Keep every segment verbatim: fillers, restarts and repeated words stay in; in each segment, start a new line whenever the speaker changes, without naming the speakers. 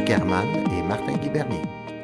German et Martin Guy-Bernier.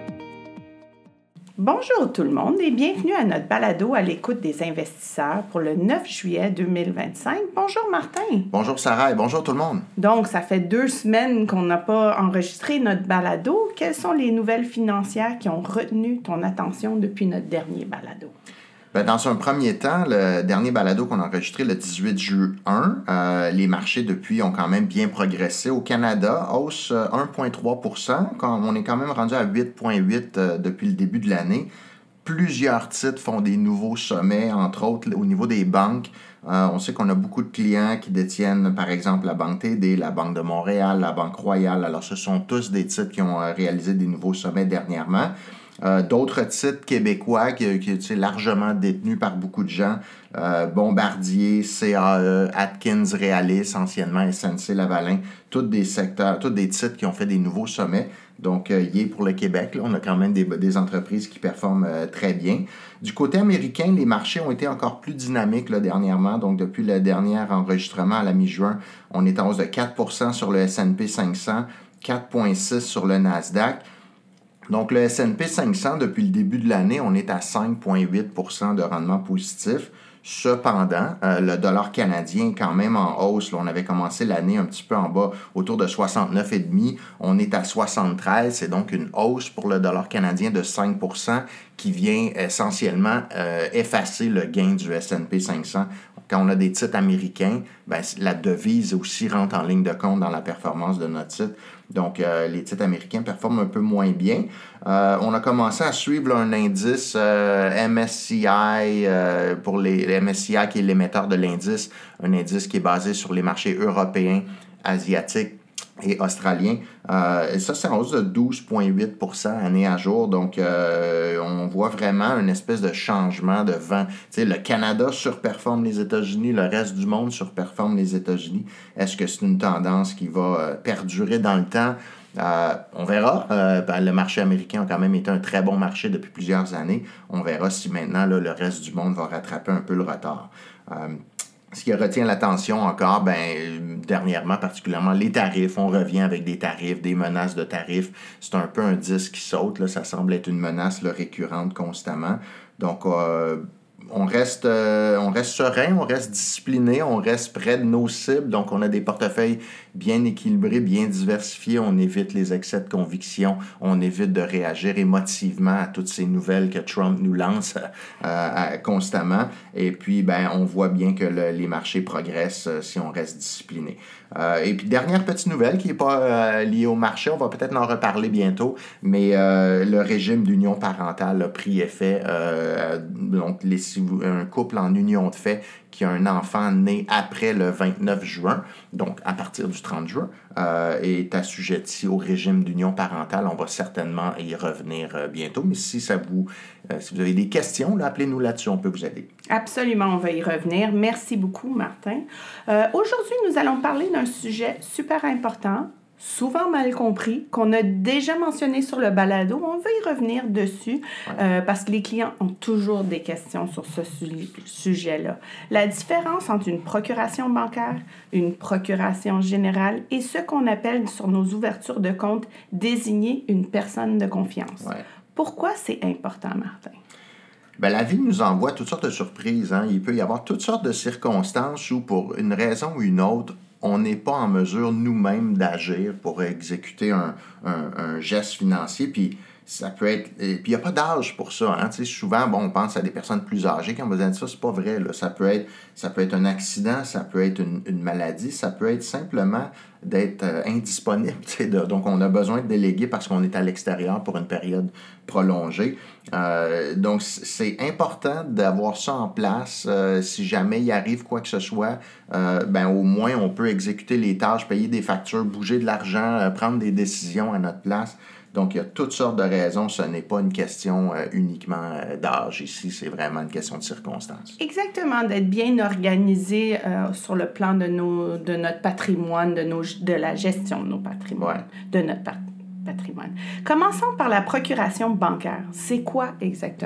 Bonjour tout le monde et bienvenue à notre balado à l'écoute des investisseurs pour le neuf juillet deux mille vingt-cinq. Bonjour Martin.
Bonjour Sarah et bonjour tout le monde.
Donc, ça fait deux semaines qu'on n'a pas enregistré notre balado. Quelles sont les nouvelles financières qui ont retenu ton attention depuis notre dernier balado?
Ben, dans un premier temps, le dernier balado qu'on a enregistré le dix-huit juin, euh, les marchés depuis ont quand même bien progressé. Au Canada, hausse un virgule trois pour cent. On est quand même rendu à huit virgule huit euh, depuis le début de l'année. Plusieurs titres font des nouveaux sommets, entre autres au niveau des banques. Euh, on sait qu'on a beaucoup de clients qui détiennent, par exemple, la Banque T D, la Banque de Montréal, la Banque Royale. Alors, ce sont tous des titres qui ont euh, réalisé des nouveaux sommets dernièrement. Euh, d'autres titres québécois qui, qui sont largement détenus par beaucoup de gens, euh, Bombardier, C A E, Atkins, Realis, anciennement S N C Lavalin, tous des secteurs, tous des titres qui ont fait des nouveaux sommets. Donc, euh, y est pour le Québec, là, on a quand même des, des entreprises qui performent euh, très bien. Du côté américain, les marchés ont été encore plus dynamiques là, dernièrement. Donc, depuis le dernier enregistrement à la mi-juin, on est en hausse de quatre pour cent sur le S and P cinq cents, quatre virgule six pour cent sur le Nasdaq. Donc, le S and P cinq cents, depuis le début de l'année, on est à cinq virgule huit pour cent de rendement positif. Cependant, euh, le dollar canadien est quand même en hausse. Là, on avait commencé l'année un petit peu en bas, autour de soixante-neuf virgule cinq. On est à soixante-treize. C'est donc une hausse pour le dollar canadien de cinq pour cent qui vient essentiellement euh, effacer le gain du S and P cinq cents. Quand on a des titres américains, ben, la devise aussi rentre en ligne de compte dans la performance de notre titre. Donc, euh, les titres américains performent un peu moins bien. Euh, on a commencé à suivre là, un indice euh, M S C I euh, pour les, les M S C I qui est l'émetteur de l'indice, un indice qui est basé sur les marchés européens, asiatiques et australiens. Euh, et ça, c'est en hausse de douze virgule huit pour cent année à jour. Donc, euh, on voit vraiment une espèce de changement de vent. Tu sais, le Canada surperforme les États-Unis, le reste du monde surperforme les États-Unis. Est-ce que c'est une tendance qui va euh, perdurer dans le temps? Euh, on verra. Euh, ben, le marché américain a quand même été un très bon marché depuis plusieurs années. On verra si maintenant là, le reste du monde va rattraper un peu le retard. Euh, Ce qui retient l'attention encore, ben, dernièrement, particulièrement, les tarifs. On revient avec des tarifs, des menaces de tarifs. C'est un peu un disque qui saute. Là. Ça semble être une menace là, récurrente constamment. Donc, euh, on reste, euh, on reste serein, on reste discipliné, on reste près de nos cibles. Donc, on a des portefeuilles bien équilibrés, bien diversifiés. On évite les excès de conviction. On évite de réagir émotivement à toutes ces nouvelles que Trump nous lance euh, euh, constamment. Et puis, ben, on voit bien que le, les marchés progressent euh, si on reste discipliné. Euh, et puis, dernière petite nouvelle qui n'est pas euh, liée au marché, on va peut-être en reparler bientôt, mais euh, le régime d'union parentale a pris effet. Euh, donc, les, un couple en union de fait qui a un enfant né après le vingt-neuf juin, donc à partir du trente juin, euh, est assujetti au régime d'union parentale. On va certainement y revenir euh, bientôt, mais si ça vous, euh, si vous avez des questions, là, appelez-nous là-dessus, on peut vous aider.
Absolument, on va y revenir. Merci beaucoup, Martin. Euh, aujourd'hui, nous allons parler d'un sujet super important, souvent mal compris, qu'on a déjà mentionné sur le balado. On va y revenir dessus ouais. euh, parce que les clients ont toujours des questions sur ce su- sujet-là. La différence entre une procuration bancaire, une procuration générale et ce qu'on appelle sur nos ouvertures de compte désigner une personne de confiance.
Ouais.
Pourquoi c'est important, Martin?
Ben, la vie nous envoie toutes sortes de surprises. Hein? Il peut y avoir toutes sortes de circonstances où, pour une raison ou une autre, on n'est pas en mesure nous-mêmes d'agir pour exécuter un, un, un geste financier. Puis ça peut être. Puis il n'y a pas d'âge pour ça. Hein? Tu sais, souvent, bon, on pense à des personnes plus âgées qui ont besoin de ça. C'est pas vrai. Là. Ça peut être, ça peut être un accident, ça peut être une, une maladie, ça peut être simplement d'être euh, indisponible. Tu sais, de, donc, on a besoin de déléguer parce qu'on est à l'extérieur pour une période prolongée. Euh, donc, c'est important d'avoir ça en place. Euh, si jamais il arrive quoi que ce soit, euh, ben, au moins, on peut exécuter les tâches, payer des factures, bouger de l'argent, euh, prendre des décisions à notre place. Donc, il y a toutes sortes de raisons. Ce n'est pas une question euh, uniquement euh, d'âge ici. C'est vraiment une question de circonstances.
Exactement, d'être bien organisé euh, sur le plan de, nos, de notre patrimoine, de, nos, de la gestion de nos patrimoines, ouais. de notre pat- patrimoine. Commençons par la procuration bancaire. C'est quoi exactement?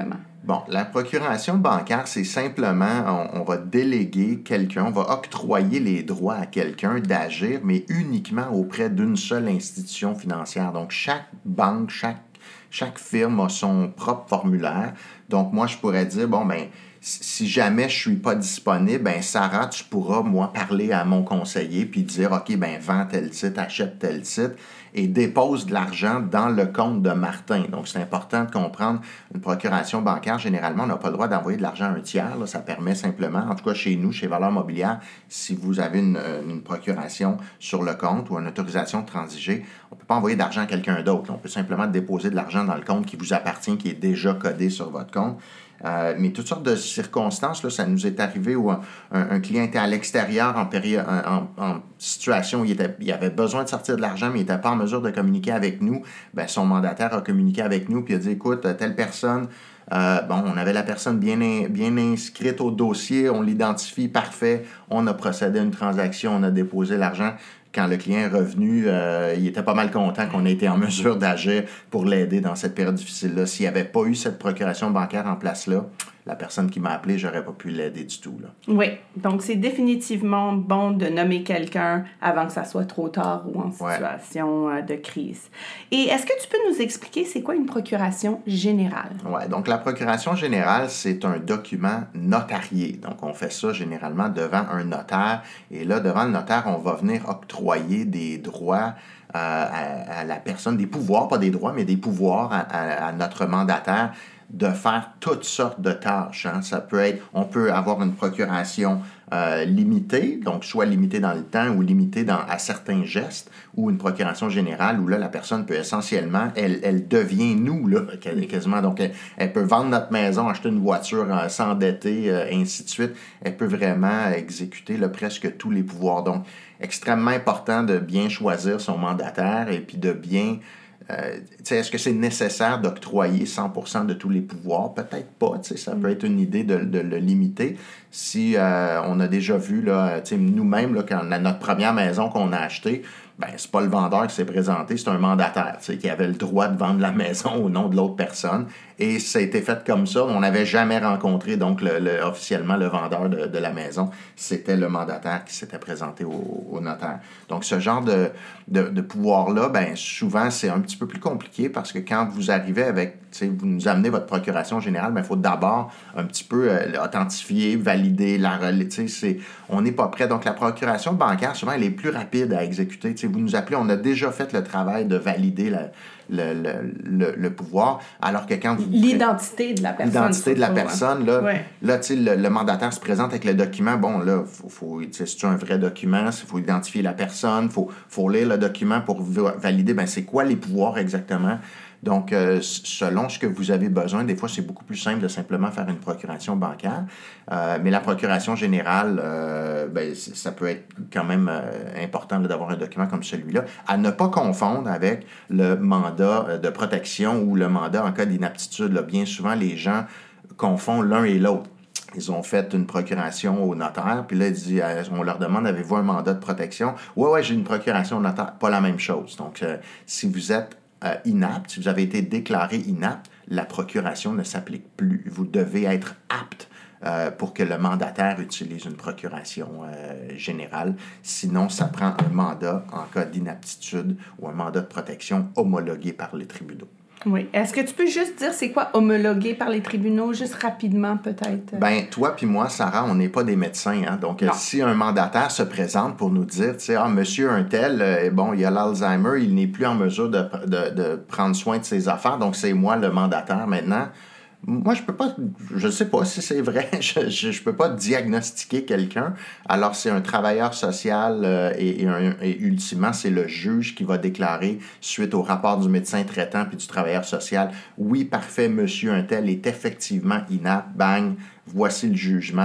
Bon, la procuration bancaire, c'est simplement, on, on va déléguer quelqu'un, on va octroyer les droits à quelqu'un d'agir, mais uniquement auprès d'une seule institution financière. Donc, chaque banque, chaque, chaque firme a son propre formulaire. Donc, moi, je pourrais dire, bon, ben si jamais je ne suis pas disponible, ben Sarah, tu pourras, moi, parler à mon conseiller puis dire, OK, ben vends tel titre, achète tel titre et dépose de l'argent dans le compte de Martin. Donc, c'est important de comprendre, une procuration bancaire, généralement, on n'a pas le droit d'envoyer de l'argent à un tiers. Là. Ça permet simplement, en tout cas chez nous, chez Valeurs Mobilières, si vous avez une, une procuration sur le compte ou une autorisation de transiger, on ne peut pas envoyer d'argent à quelqu'un d'autre. On peut simplement déposer de l'argent dans le compte qui vous appartient, qui est déjà codé sur votre compte. Euh, mais toutes sortes de circonstances, là, ça nous est arrivé où un, un, un client était à l'extérieur en, période, en, en, en situation où il, était, il avait besoin de sortir de l'argent, mais il n'était pas en mesure de communiquer avec nous. Bien, son mandataire a communiqué avec nous puis a dit, écoute, telle personne, euh, bon, on avait la personne bien, in, bien inscrite au dossier, on l'identifie, parfait, on a procédé à une transaction, on a déposé l'argent. Quand le client est revenu, euh, il était pas mal content qu'on ait été en mesure d'agir pour l'aider dans cette période difficile-là. S'il n'y avait pas eu cette procuration bancaire en place-là, la personne qui m'a appelé, j'aurais pas pu l'aider du tout. Là.
Oui, donc c'est définitivement bon de nommer quelqu'un avant que ça soit trop tard ou en situation ouais. de crise. Et est-ce que tu peux nous expliquer c'est quoi une procuration générale?
Oui, donc la procuration générale, c'est un document notarié. Donc on fait ça généralement devant un notaire. Et là, devant le notaire, on va venir octroyer des droits euh, à, à la personne, des pouvoirs, pas des droits, mais des pouvoirs à, à, à notre mandataire de faire toutes sortes de tâches. Hein. Ça peut être, on peut avoir une procuration euh, limitée, donc soit limitée dans le temps ou limitée dans, à certains gestes, ou une procuration générale où là, la personne peut essentiellement, elle, elle devient nous, là, quasiment. Donc, elle, elle peut vendre notre maison, acheter une voiture, euh, s'endetter, euh, ainsi de suite. Elle peut vraiment exécuter là, presque tous les pouvoirs. Donc, extrêmement important de bien choisir son mandataire et puis de bien... Euh, est-ce que c'est nécessaire d'octroyer cent pour cent de tous les pouvoirs? Peut-être pas. Ça peut être une idée de, de le limiter. Si euh, on a déjà vu là, nous-mêmes, là, quand à notre première maison qu'on a achetée, ben c'est pas le vendeur qui s'est présenté, c'est un mandataire qui avait le droit de vendre la maison au nom de l'autre personne. Et ça a été fait comme ça. On n'avait jamais rencontré donc le, le, officiellement le vendeur de, de la maison. C'était le mandataire qui s'était présenté au, au notaire. Donc, ce genre de, de, de pouvoir-là, ben souvent, c'est un petit peu plus compliqué parce que quand vous arrivez avec, vous nous amenez votre procuration générale, ben il faut d'abord un petit peu euh, authentifier, valider, la c'est on n'est pas prêt. Donc, la procuration bancaire, souvent, elle est plus rapide à exécuter. T'sais, vous nous appelez, on a déjà fait le travail de valider la, le, le, le, le pouvoir, alors que quand vous...
L'identité de la personne.
L'identité de la personne, là,
ouais.
là tu sais, le, le mandataire se présente avec le document. Bon, là, faut, faut, c'est un vrai document, il faut identifier la personne, il faut, faut lire le document pour valider, ben c'est quoi les pouvoirs exactement. Donc, euh, selon ce que vous avez besoin, des fois, c'est beaucoup plus simple de simplement faire une procuration bancaire. Euh, mais la procuration générale, euh, ben, ça peut être quand même euh, important là, d'avoir un document comme celui-là. À ne pas confondre avec le mandat de protection ou le mandat en cas d'inaptitude. Là. Bien souvent, les gens confondent l'un et l'autre. Ils ont fait une procuration au notaire, puis là, dit, on leur demande, avez-vous un mandat de protection? Oui, oui, j'ai une procuration au notaire. Pas la même chose. Donc, euh, si vous êtes Euh, inapte, si vous avez été déclaré inapte, la procuration ne s'applique plus. Vous devez être apte euh, pour que le mandataire utilise une procuration euh, générale. Sinon, ça prend un mandat en cas d'inaptitude ou un mandat de protection homologué par les tribunaux.
Oui. Est-ce que tu peux juste dire c'est quoi homologué par les tribunaux, juste rapidement peut-être?
Ben toi puis moi, Sarah, on n'est pas des médecins. Hein? Donc, euh, si un mandataire se présente pour nous dire, tu sais, ah, monsieur un tel, euh, bon, il a l'Alzheimer, il n'est plus en mesure de, de, de prendre soin de ses affaires, donc c'est moi le mandataire maintenant. Moi, je peux pas, je sais pas si c'est vrai, je, je, je peux pas diagnostiquer quelqu'un. Alors, c'est un travailleur social euh, et, et, un, et ultimement, c'est le juge qui va déclarer, suite au rapport du médecin traitant puis du travailleur social, oui, parfait, monsieur un tel est effectivement inapte, bang, voici le jugement.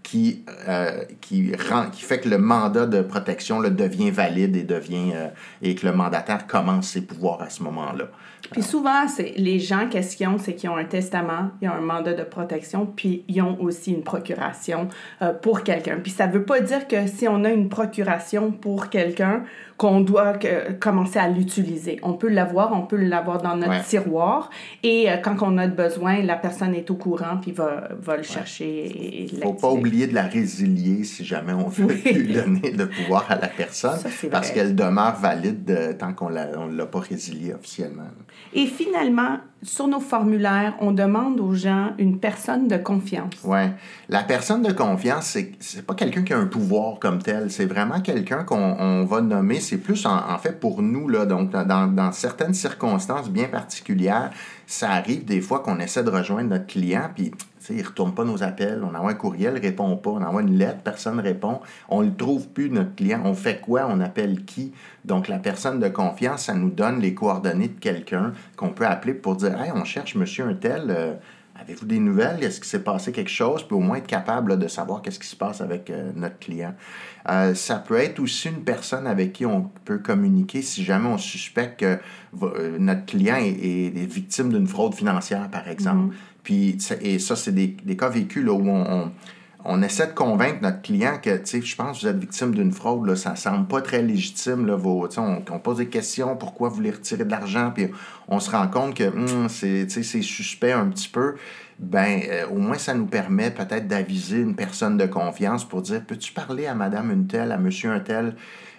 qui, euh, qui, rend, qui fait que le mandat de protection là, devient valide et, devient, euh, et que le mandataire commence ses pouvoirs à ce moment-là.
Puis souvent, c'est, les gens, qu'est-ce qu'ils ont? C'est qu'ils ont un testament, ils ont un mandat de protection, puis ils ont aussi une procuration euh, pour quelqu'un. Puis ça ne veut pas dire que si on a une procuration pour quelqu'un, qu'on doit que, commencer à l'utiliser. On peut l'avoir, on peut l'avoir dans notre ouais. tiroir, et euh, quand on a besoin, la personne est au courant, puis va, va le ouais. chercher. Il ne faut
pas oublier de la résilier si jamais on veut oui. lui donner le pouvoir à la personne, ça, parce qu'elle demeure valide euh, tant qu'on ne l'a pas résiliée officiellement.
Et finalement, sur nos formulaires, on demande aux gens une personne de confiance.
Oui. La personne de confiance, c'est, c'est pas quelqu'un qui a un pouvoir comme tel. C'est vraiment quelqu'un qu'on on va nommer. C'est plus, en, en fait, pour nous, là, donc dans, dans certaines circonstances bien particulières, ça arrive des fois qu'on essaie de rejoindre notre client, puis il ne retourne pas nos appels, on envoie un courriel, il ne répond pas, on envoie une lettre, personne ne répond, on ne le trouve plus, notre client, on fait quoi, on appelle qui? Donc, la personne de confiance, ça nous donne les coordonnées de quelqu'un qu'on peut appeler pour dire « Hey, on cherche monsieur un tel, euh, avez-vous des nouvelles? Est-ce qu'il s'est passé quelque chose? » Puis au moins être capable là, de savoir qu'est-ce qui se passe avec euh, notre client. Euh, ça peut être aussi une personne avec qui on peut communiquer si jamais on suspecte que euh, notre client est, est, est victime d'une fraude financière, par exemple. Mm-hmm. Puis, et ça, c'est des, des cas vécus là, où on, on, on essaie de convaincre notre client que, tu sais, je pense que vous êtes victime d'une fraude, là, ça ne semble pas très légitime. Là, vos, on, on pose des questions, pourquoi vous voulez retirer de l'argent, puis on se rend compte que hum, c'est, c'est suspect un petit peu. Ben, euh, au moins, ça nous permet peut-être d'aviser une personne de confiance pour dire, peux-tu parler à madame une telle, à monsieur un tel?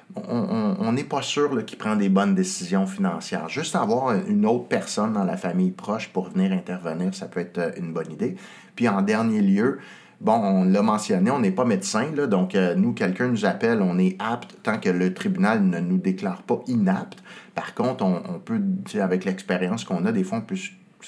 On n'est pas sûr là, qu'il prend des bonnes décisions financières. Juste avoir une autre personne dans la famille proche pour venir intervenir, ça peut être une bonne idée. Puis en dernier lieu, bon, on l'a mentionné, on n'est pas médecin, là, donc euh, nous, quelqu'un nous appelle, on est apte tant que le tribunal ne nous déclare pas inapte. Par contre, on, on peut, avec l'expérience qu'on a, des fois, on peut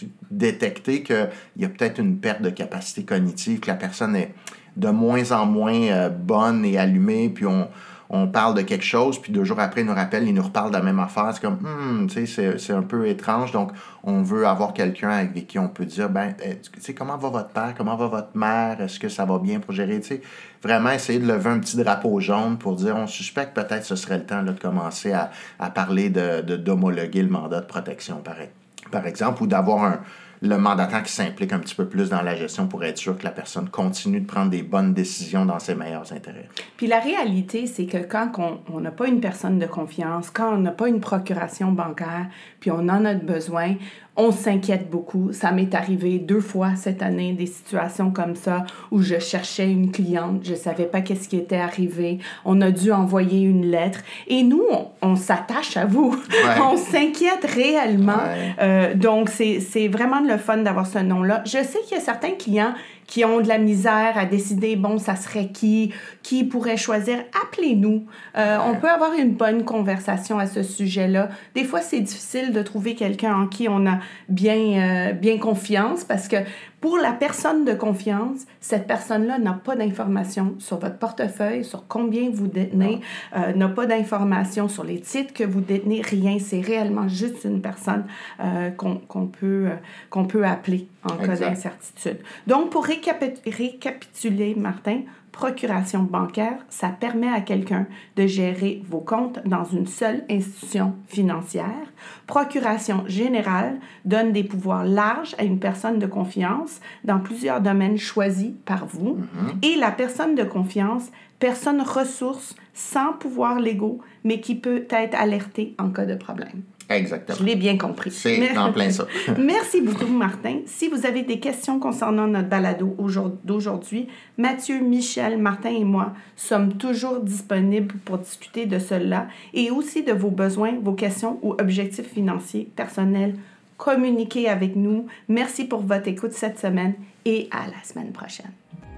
détecter qu'il y a peut-être une perte de capacité cognitive, que la personne est de moins en moins euh, bonne et allumée, puis on... on parle de quelque chose, puis deux jours après, il nous rappelle, il nous reparle de la même affaire. C'est comme, hum, tu sais, c'est, c'est un peu étrange. Donc, on veut avoir quelqu'un avec qui on peut dire, ben, tu sais, comment va votre père, comment va votre mère, est-ce que ça va bien pour gérer, tu sais, vraiment essayer de lever un petit drapeau jaune pour dire, on suspecte peut-être ce serait le temps là, de commencer à, à parler de, de, d'homologuer le mandat de protection, par, par exemple, ou d'avoir un le mandataire qui s'implique un petit peu plus dans la gestion pour être sûr que la personne continue de prendre des bonnes décisions dans ses meilleurs intérêts.
Puis la réalité, c'est que quand on n'a pas une personne de confiance, quand on n'a pas une procuration bancaire, puis on en a besoin, on s'inquiète beaucoup. Ça m'est arrivé deux fois cette année, des situations comme ça, où je cherchais une cliente, je ne savais pas qu'est-ce qui était arrivé, on a dû envoyer une lettre, et nous, on, on s'attache à vous. Ouais. On s'inquiète réellement. Ouais. Euh, donc, c'est, c'est vraiment le fun d'avoir ce nom-là. Je sais qu'il y a certains clients qui ont de la misère à décider, bon, ça serait qui, qui pourrait choisir, appelez-nous. Euh, ouais. On peut avoir une bonne conversation à ce sujet-là. Des fois, c'est difficile de trouver quelqu'un en qui on a bien, euh, bien confiance, parce que pour la personne de confiance, cette personne-là n'a pas d'informations sur votre portefeuille, sur combien vous détenez, euh, n'a pas d'informations sur les titres que vous détenez, rien. C'est réellement juste une personne euh, qu'on, qu'on, peut, euh, qu'on peut appeler en cas exact. D'incertitude. Donc, pour récapit- récapituler, Martin, procuration bancaire, ça permet à quelqu'un de gérer vos comptes dans une seule institution financière. Procuration générale donne des pouvoirs larges à une personne de confiance dans plusieurs domaines choisis par vous. Mm-hmm. Et la personne de confiance, personne ressource sans pouvoirs légaux, mais qui peut être alertée en cas de problème.
Exactement.
Je l'ai bien compris.
C'est Merci. En plein ça.
Merci beaucoup, Martin. Si vous avez des questions concernant notre balado d'aujourd'hui, Mathieu, Michel, Martin et moi sommes toujours disponibles pour discuter de cela et aussi de vos besoins, vos questions ou objectifs financiers personnels. Communiquez avec nous. Merci pour votre écoute cette semaine et à la semaine prochaine.